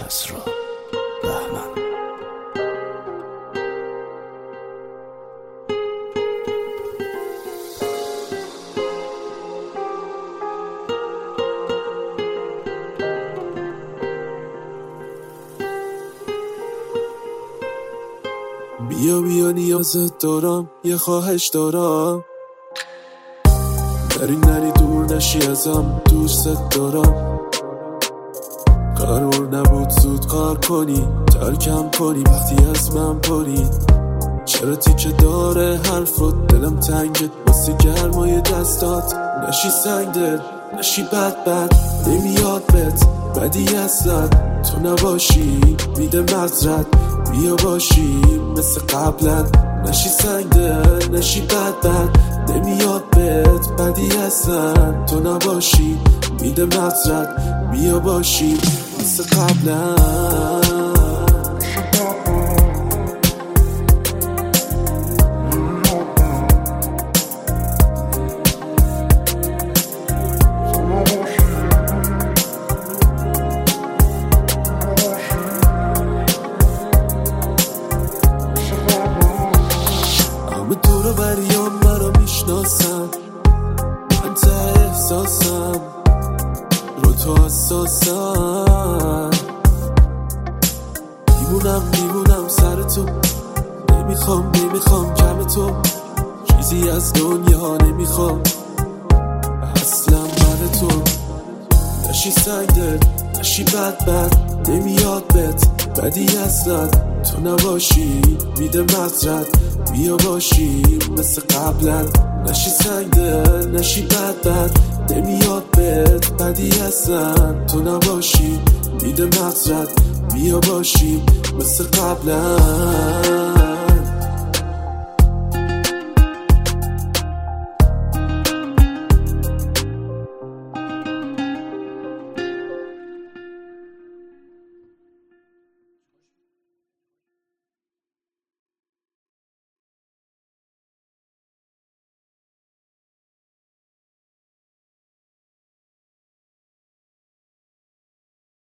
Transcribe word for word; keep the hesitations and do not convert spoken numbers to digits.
کسری بهمن. بیا بیا نیازت دارم، یه خواهش دارم، نری نری دور نشی ازم، دوست دارم. قرار نبود زود کار کنی، ترکم کنی وقتی از من پری. چرا تیکه داره حرفات، دلم تنگت واسه گرمای دستات. نشی سنگ دل، نشی بد بد، نمیاد بهت بدی اصلا. تو نباشی میده مزرد، بیا باشی مثل قبلا. نشی سنگ دل، نشی بد بد، نمیاد بهت بدی اصلا. تو نباشی میده مزرد، بیا باشی مثل قبلا. همه دور و بریام مرا میشناسم، من ته احساسم رو تو حساسم. میمونم میمونم سر تو، نمیخوام نمیخوام کم تو. چیزی از دنیا نمیخوام اصلا من تو. نشی سنگ دل، نشی بد بد، نمیاد بهت بدی اصلا. تو نباشی میده مزرد، بیا باشی مثل قبلا. نشی سنگ دل، نشی بد بد، نمیاد بهت بدی اصلا. تو نباشی میده مزرد، بیا باشی مثل قبلا.